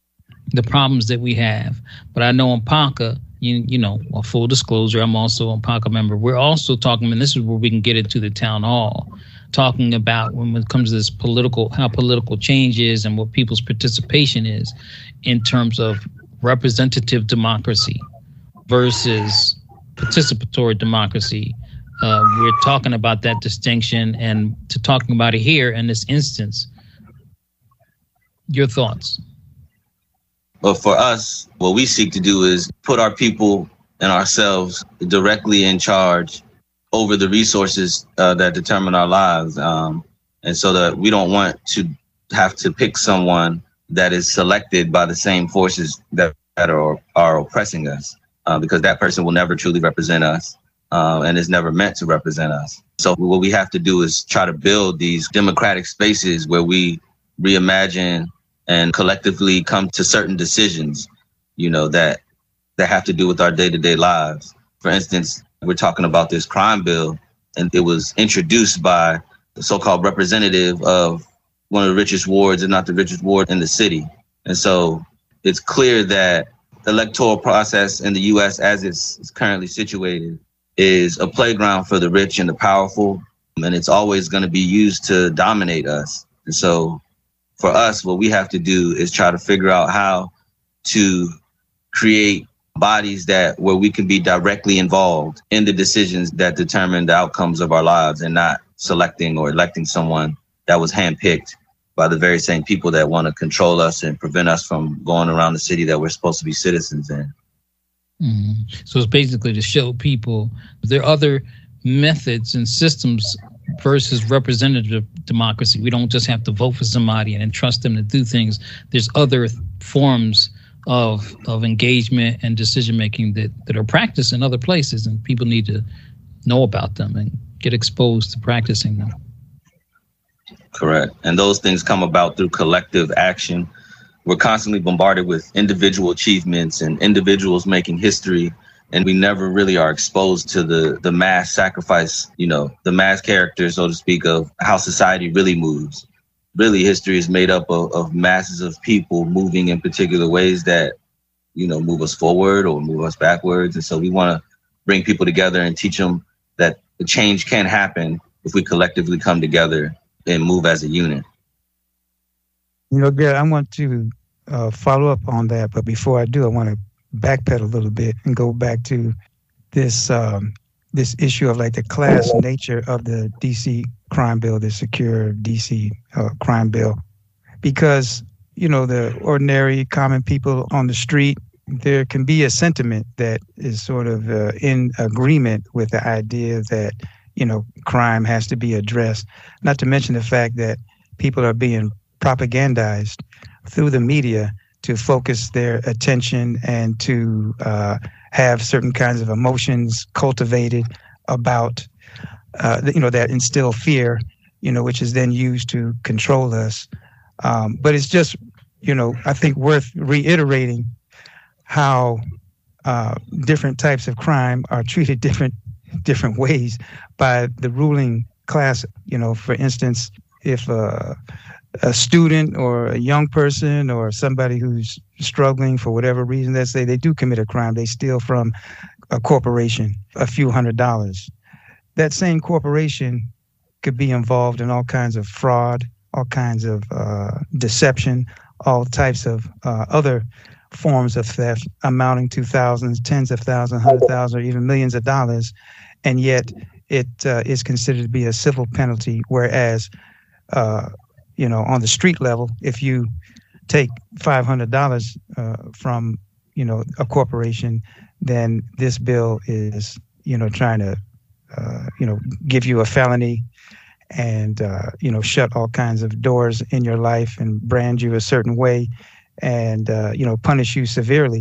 the problems that we have. But I know on Paca, you, you know, well, full disclosure, I'm also a Paca member. We're also talking, and this is where we can get into the town hall, talking about when it comes to this political, how political change is and what people's participation is in terms of representative democracy versus participatory democracy. Uh, we're talking about that distinction, and to talking about it here in this instance. Your thoughts? But for us, what we seek to do is put our people and ourselves directly in charge over the resources uh, that determine our lives. Um, and so that we don't want to have to pick someone that is selected by the same forces that, that are, are oppressing us, uh, because that person will never truly represent us uh, and is never meant to represent us. So what we have to do is try to build these democratic spaces where we reimagine and collectively come to certain decisions, you know, that that have to do with our day-to-day lives. For instance, we're talking about this crime bill, and it was introduced by the so-called representative of one of the richest wards, if not the richest ward in the city. And so it's clear that the electoral process in the U S as it's currently situated is a playground for the rich and the powerful, and it's always going to be used to dominate us. And so for us, what we have to do is try to figure out how to create bodies that where we can be directly involved in the decisions that determine the outcomes of our lives, and not selecting or electing someone that was handpicked by the very same people that want to control us and prevent us from going around the city that we're supposed to be citizens in. Mm-hmm. So it's basically to show people there are other methods and systems versus representative democracy. We don't just have to vote for somebody and entrust them to do things. There's other forms of of engagement and decision making that, that are practiced in other places, and people need to know about them and get exposed to practicing them. Correct. And those things come about through collective action. We're constantly bombarded with individual achievements and individuals making history, and we never really are exposed to the the mass sacrifice, you know, the mass character, so to speak, of how society really moves. Really, history is made up of, of masses of people moving in particular ways that, you know, move us forward or move us backwards. And so we want to bring people together and teach them that the change can happen if we collectively come together and move as a unit. You know, Garrett, I want to uh, follow up on that. But before I do, I want to backpedal a little bit and go back to this um, this issue of like the class nature of the D C crime bill, the secure D C uh, crime bill, because, you know, the ordinary common people on the street, there can be a sentiment that is sort of uh, in agreement with the idea that, you know, crime has to be addressed, not to mention the fact that people are being propagandized through the media to focus their attention and to uh, have certain kinds of emotions cultivated about, uh, you know, that instill fear, you know, which is then used to control us. Um, but it's just, you know, I think worth reiterating how uh, different types of crime are treated different different ways by the ruling class. You know, for instance, if uh, a student or a young person or somebody who's struggling for whatever reason, let's say they do commit a crime, they steal from a corporation a few hundred dollars. That same corporation could be involved in all kinds of fraud, all kinds of uh, deception, all types of uh, other forms of theft amounting to thousands, tens of thousands, hundred thousand, or even millions of dollars. And yet it uh, is considered to be a civil penalty, whereas uh, you know, on the street level, if you take five hundred dollars uh, from, you know, a corporation, then this bill is, you know, trying to, uh, you know, give you a felony and, uh, you know, shut all kinds of doors in your life and brand you a certain way and, uh, you know, punish you severely.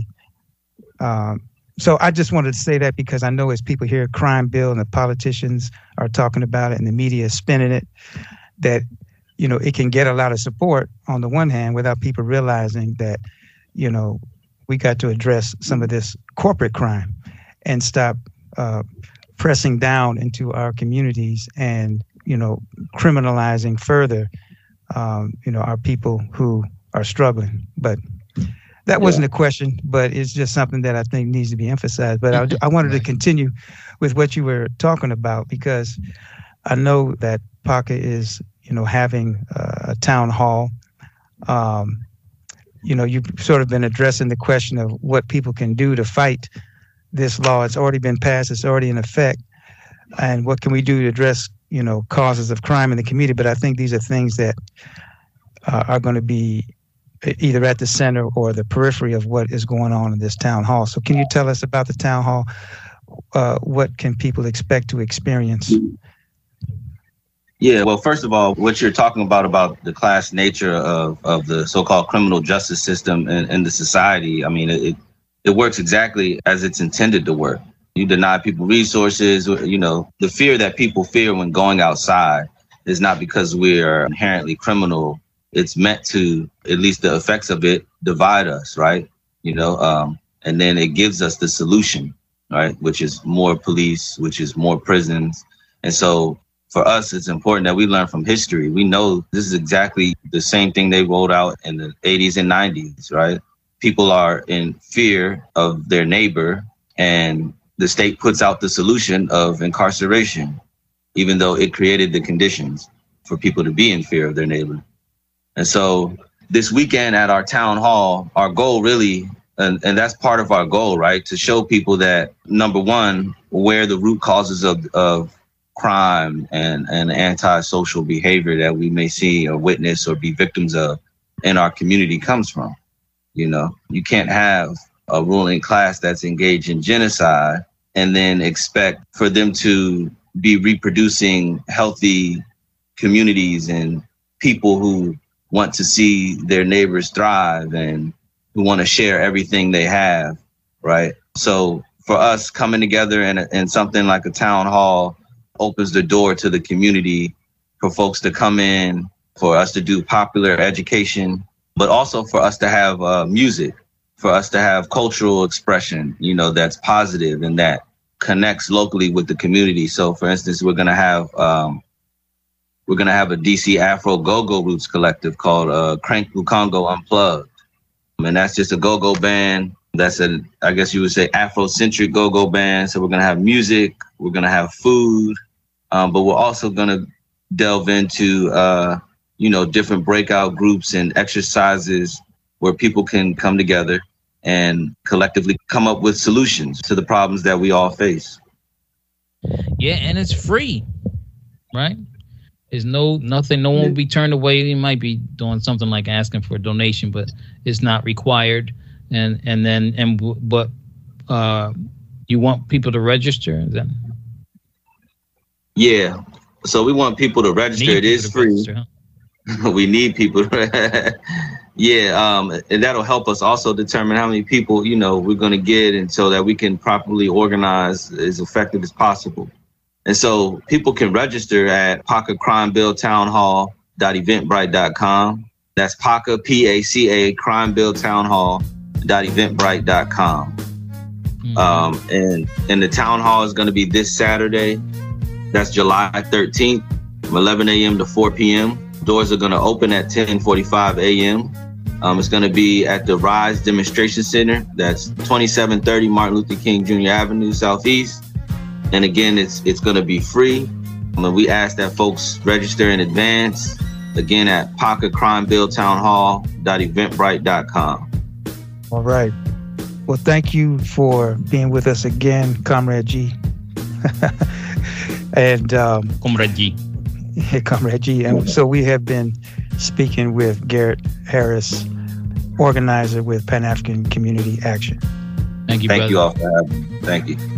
Um, so I just wanted to say that because I know as people hear crime bill and the politicians are talking about it and the media is spinning it, that, you know, it can get a lot of support on the one hand without people realizing that, you know, we got to address some of this corporate crime and stop uh, pressing down into our communities and, you know, criminalizing further, um, you know, our people who are struggling. But that wasn't a question, but it's just something that I think needs to be emphasized. But I, I wanted to continue with what you were talking about because I know that PACA is, you know, having uh, a town hall. Um, you know, you've sort of been addressing the question of what people can do to fight this law. It's already been passed. It's already in effect. And what can we do to address, you know, causes of crime in the community? But I think these are things that uh, are going to be either at the center or the periphery of what is going on in this town hall. So can you tell us about the town hall? Uh, what can people expect to experience? Yeah, well, first of all, what you're talking about, about the class nature of, of the so-called criminal justice system in, in the society, I mean, it, it works exactly as it's intended to work. You deny people resources, you know, the fear that people fear when going outside is not because we are inherently criminal. it's meant to, at least the effects of it, divide us, right? You know, um, and then it gives us the solution, right? Which is more police, which is more prisons. And so for us, it's important that we learn from history. We know this is exactly the same thing they rolled out in the eighties and nineties, right? People are in fear of their neighbor, and the state puts out the solution of incarceration, even though it created the conditions for people to be in fear of their neighbor. And so this weekend at our town hall, our goal really, and, and that's part of our goal, right? To show people that, number one, where the root causes of, of crime and, and antisocial behavior that we may see or witness or be victims of in our community comes from. You know, you can't have a ruling class that's engaged in genocide and then expect for them to be reproducing healthy communities and people who want to see their neighbors thrive and who want to share everything they have, right? So for us, coming together in, a, in something like a town hall opens the door to the community for folks to come in, for us to do popular education, but also for us to have uh, music, for us to have cultural expression, you know, that's positive and that connects locally with the community. So, for instance, we're going to have um, we're going to have a D C Afro Go-Go Roots collective called uh, Crank Lukongo Unplugged. And that's just a go-go band. That's a, I guess you would say, Afrocentric go-go band. So we're going to have music, we're going to have food, um, but we're also going to delve into, uh, you know, different breakout groups and exercises where people can come together and collectively come up with solutions to the problems that we all face. Yeah, and it's free, right? There's no nothing. No one will be turned away. You might be doing something like asking for a donation, but it's not required. And and then and but uh, you want people to register? Is that... Yeah. So we want people to register. Need it is free. Register, huh? We need people. Yeah, um, and that'll help us also determine how many people, you know, we're going to get, and so that we can properly organize as effective as possible. And so people can register at paca crime bill town hall dot eventbrite dot com. That's PACA, P A C A, crime bill town hall dot eventbrite dot com. Mm-hmm. Um, and, and the town hall is going to be this Saturday. That's July thirteenth, from eleven a.m. to four p.m. Doors are going to open at ten forty-five a.m. Um, it's going to be at the RISE Demonstration Center. That's twenty-seven thirty Martin Luther King Junior Avenue, Southeast. And again, it's it's going to be free. Um, we ask that folks register in advance. Again, at paca crime bill town hall dot eventbrite dot com. All right. Well, thank you for being with us again, Comrade G. and um, Comrade G. Yeah, Comrade G. And so we have been speaking with Garrett Harris, organizer with Pan-African Community Action. Thank you, Thank brother. you all for having me. Thank you.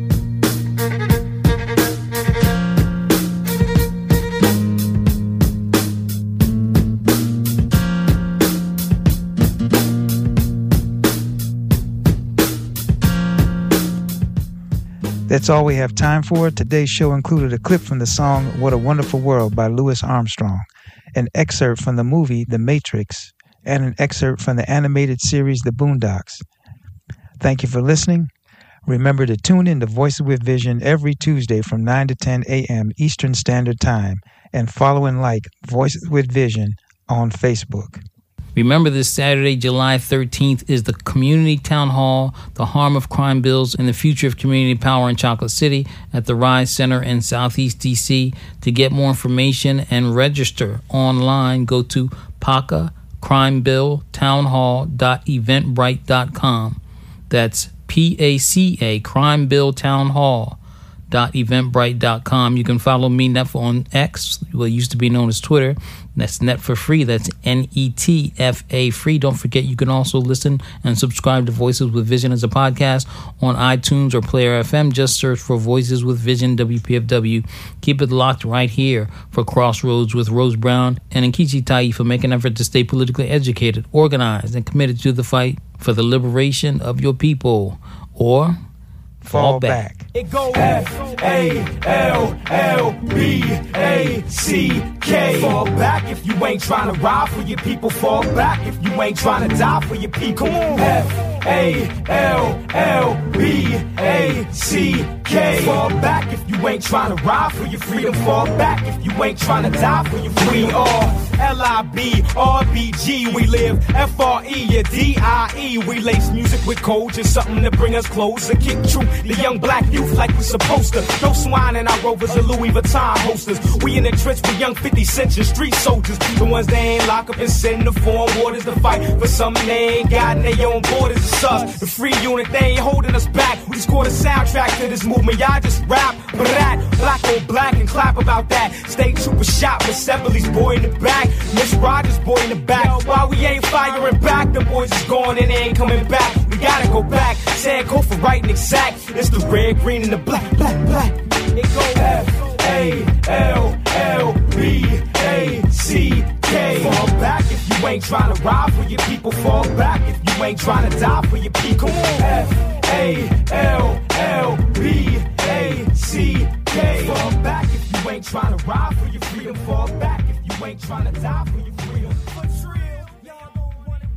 That's all we have time for. Today's show included a clip from the song What a Wonderful World by Louis Armstrong, an excerpt from the movie The Matrix, and an excerpt from the animated series The Boondocks. Thank you for listening. Remember to tune in to Voices with Vision every Tuesday from nine to ten a.m. Eastern Standard Time, and follow and like Voices with Vision on Facebook. Remember, this Saturday, July thirteenth, is the Community Town Hall, The Harm of Crime Bills and the Future of Community Power in Chocolate City at the RISE Center in Southeast D C. To get more information and register online, go to paca crime bill town hall dot eventbrite dot com. That's P A C A, crime bill town hall dot eventbrite dot com. You can follow me, Netfa, on X, what used to be known as Twitter. That's Net for Free. That's N E T F A free. Don't forget, you can also listen and subscribe to Voices with Vision as a podcast on iTunes or Player F M. Just search for Voices with Vision, W P F W. Keep it locked right here for Crossroads with Rose Brown and Nkechi Taifa, make an effort to stay politically educated, organized, and committed to the fight for the liberation of your people, or fall, fall back. back. It goes F A L L B A C K. Fall back if you ain't trying to ride for your people. Fall back if you ain't trying to die for your people. F A L L B A C K. Fall back if you ain't trying to ride for your freedom. Fall back if you ain't trying to die for your freedom. We are L I B R B G. We live F R E, yeah, D I E. We lace music with code, just something to bring us closer. Kick true, the young black youth like we supposed to. No swine in our Rovers or Louis Vuitton holsters. We in the trench with young fifty cent and street soldiers. The ones they ain't lock up and send the foreign waters to fight for something they ain't got in their own borders. It's us, the free unit, they ain't holding us back. We scored a soundtrack to this movement, y'all just rap. Brat, black on black and clap about that. State trooper shot with Severly's boy in the back. Miss Rogers boy in the back. Why we ain't firing back? The boys is gone and they ain't coming back. We gotta go back. Sanko for right and exact. It's the red, green, and the black, black, black. It go F A L L B A C K. Fall back if you ain't trying to ride for your people. Fall back if you ain't trying to die for your people. F A L L B A C K. Fall back if you ain't trying to ride for your freedom. Fall back if you ain't trying to die for your freedom. For real, y'all don't want it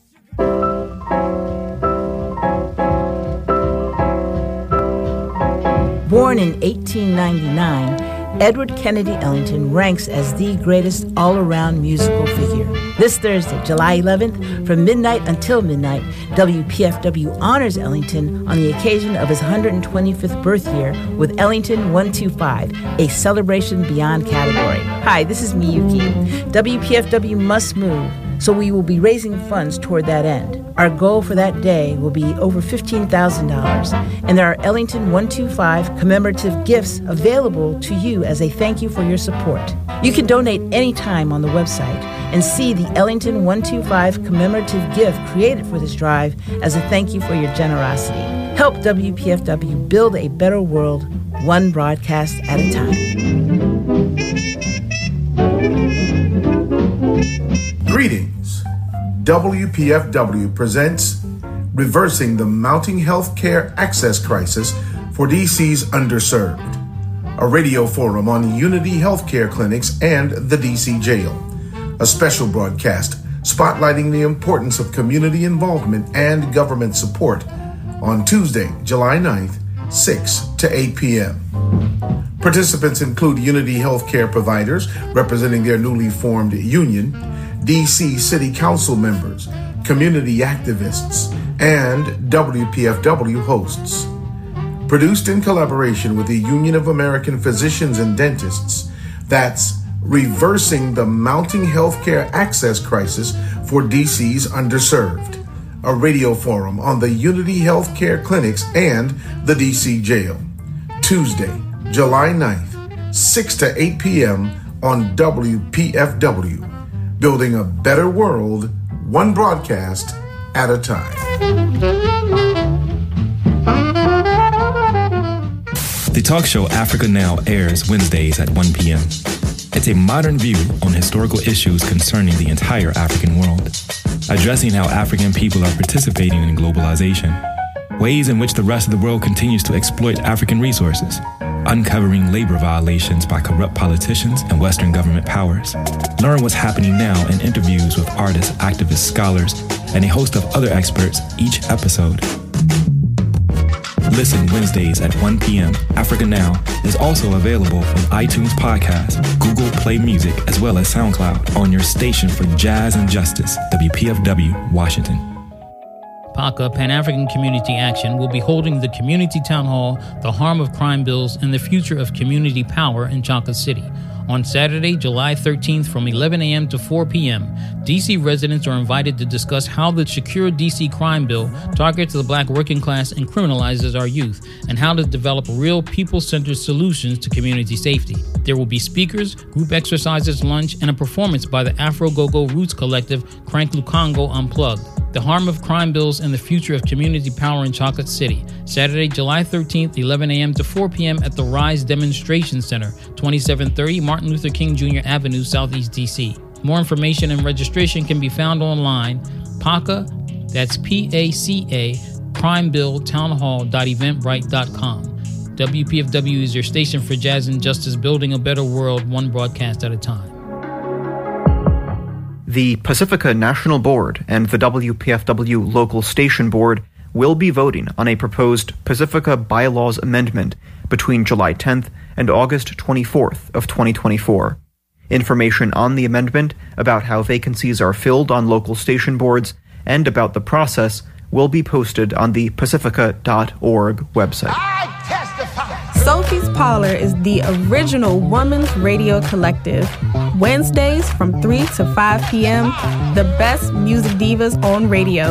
without. Born in eighteen ninety-nine, Edward Kennedy Ellington ranks as the greatest all-around musical figure. This Thursday, July eleventh, from midnight until midnight, W P F W honors Ellington on the occasion of his one hundred twenty-fifth birth year with Ellington one two five, a celebration beyond category. Hi, this is Miyuki. W P F W must move, so we will be raising funds toward that end. Our goal for that day will be over fifteen thousand dollars, and there are Ellington one two five commemorative gifts available to you as a thank you for your support. You can donate anytime on the website and see the Ellington one two five commemorative gift created for this drive as a thank you for your generosity. Help W P F W build a better world, one broadcast at a time. Greetings. W P F W presents Reversing the Mounting Healthcare Access Crisis for D C's Underserved, a radio forum on Unity Healthcare Clinics and the D C Jail, a special broadcast spotlighting the importance of community involvement and government support on Tuesday, July ninth, six to eight p.m. Participants include Unity Healthcare providers representing their newly formed union, D C City Council members, community activists, and W P F W hosts. Produced in collaboration with the Union of American Physicians and Dentists, that's Reversing the Mounting Healthcare Access Crisis for D C's Underserved, a radio forum on the Unity Healthcare Clinics and the D C Jail. Tuesday, July ninth, six to eight p.m. on W P F W. Building a better world, one broadcast at a time. The talk show Africa Now airs Wednesdays at one p.m. It's a modern view on historical issues concerning the entire African world, addressing how African people are participating in globalization, ways in which the rest of the world continues to exploit African resources, uncovering labor violations by corrupt politicians and Western government powers. Learn what's happening now in interviews with artists, activists, scholars, and a host of other experts each episode. Listen Wednesdays at one p.m. Africa Now is also available on iTunes Podcasts, Google Play Music, as well as SoundCloud on your station for jazz and justice, W P F W, Washington. PACA, Pan-African Community Action, will be holding the Community Town Hall, The Harm of Crime Bills, and the Future of Community Power in Chocolate City. On Saturday, July thirteenth from eleven a.m. to four p.m., D C residents are invited to discuss how the Secure D C Crime Bill targets the black working class and criminalizes our youth, and how to develop real people-centered solutions to community safety. There will be speakers, group exercises, lunch, and a performance by the Afro Go-Go Roots Collective, Crank Lukongo Unplugged. The Harm of Crime Bills and the Future of Community Power in Chocolate City. Saturday, July thirteenth, eleven a.m. to four p.m. at the Rise Demonstration Center, twenty-seven thirty Martin Luther King Junior Avenue, Southeast D C. More information and registration can be found online. PACA, that's P A C A, crimebill townhall dot eventbrite dot com. W P F W is your station for jazz and justice, building a better world, one broadcast at a time. The Pacifica National Board and the W P F W Local Station Board will be voting on a proposed Pacifica bylaws amendment between July tenth and August twenty-fourth of twenty twenty-four. Information on the amendment, about how vacancies are filled on local station boards, and about the process will be posted on the pacifica dot org website. Sophie's Parlor is the original women's radio collective. Wednesdays from three to five p.m., the best music divas on radio.